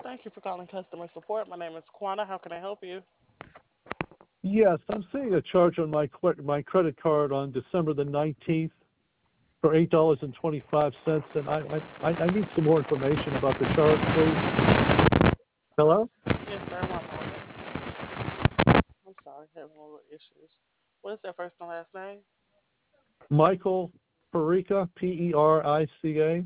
Thank you for calling customer support. My name is Quana. How can I help you? Yes, I'm seeing a charge on my credit card on December the 19th for $8.25, and I need some more information about the charge, please. Hello? Yes, sir. One moment. I'm sorry, having a little issues. What is their first and last name? Michael Perica, Perica.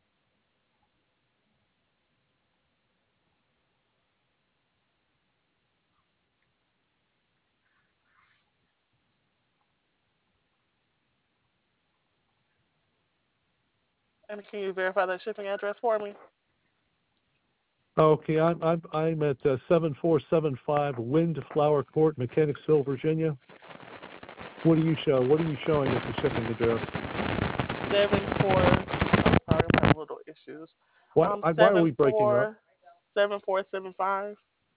And can you verify that shipping address for me? Okay, I'm at 7475 Windflower Court, Mechanicsville, Virginia. What do you show? What are you showing as the shipping address? 74. I'm sorry, I'm having little issues. Why are Seven we breaking up? four 7475.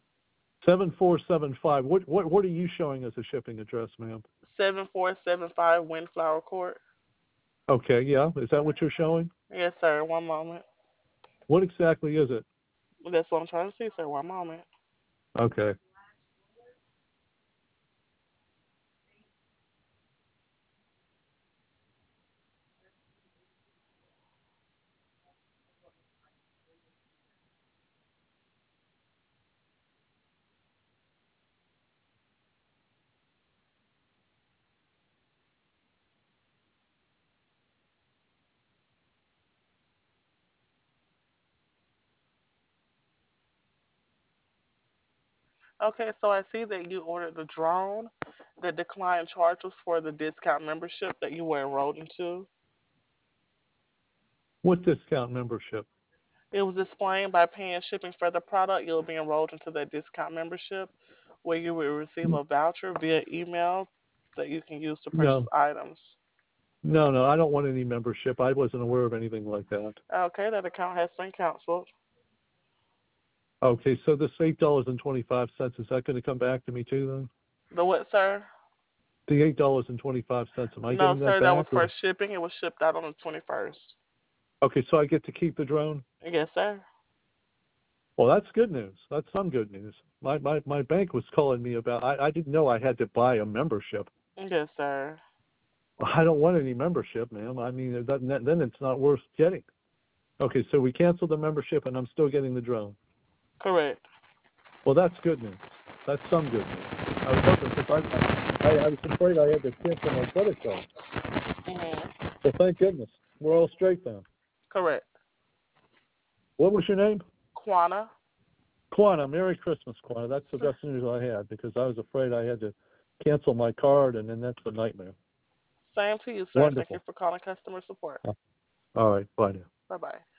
7475. What are you showing as a shipping address, ma'am? 7475 Windflower Court. Okay, yeah. Is that what you're showing? Yes, sir. One moment. What exactly is it? That's what I'm trying to see, sir. One moment. Okay. Okay, so I see that you ordered the drone. The decline charge was for the discount membership that you were enrolled into. What discount membership? It was explained by paying shipping for the product, you'll be enrolled into that discount membership where you will receive a voucher via email that you can use to purchase No, items. no. I don't want any membership. I wasn't aware of anything like that. Okay, that account has been canceled. Okay, so this $8.25, is that going to come back to me too then? The what, sir? The $8.25, am I No, getting that sir, that was back? for Or shipping. It was shipped out on the 21st. okay, so I get to keep the drone? Yes, sir. Well, that's good news. That's some good news. My bank was calling me about. I didn't know I had to buy a membership. Yes, sir. I don't want any membership, ma'am. I mean, then it's not worth getting. Okay, so we canceled the membership, and I'm still getting the drone. Correct. Well, that's good news. That's some good news. I was hoping because I was afraid I had to cancel my credit card. Hmm. Well, thank goodness. We're all straight now. Correct. What was your name? Quana. Quana. Merry Christmas, Quana. That's the best news I had because I was afraid I had to cancel my card, and then that's a nightmare. Same to you, sir. Thank you Wonderful. for calling customer support. All right. Bye now. Bye bye.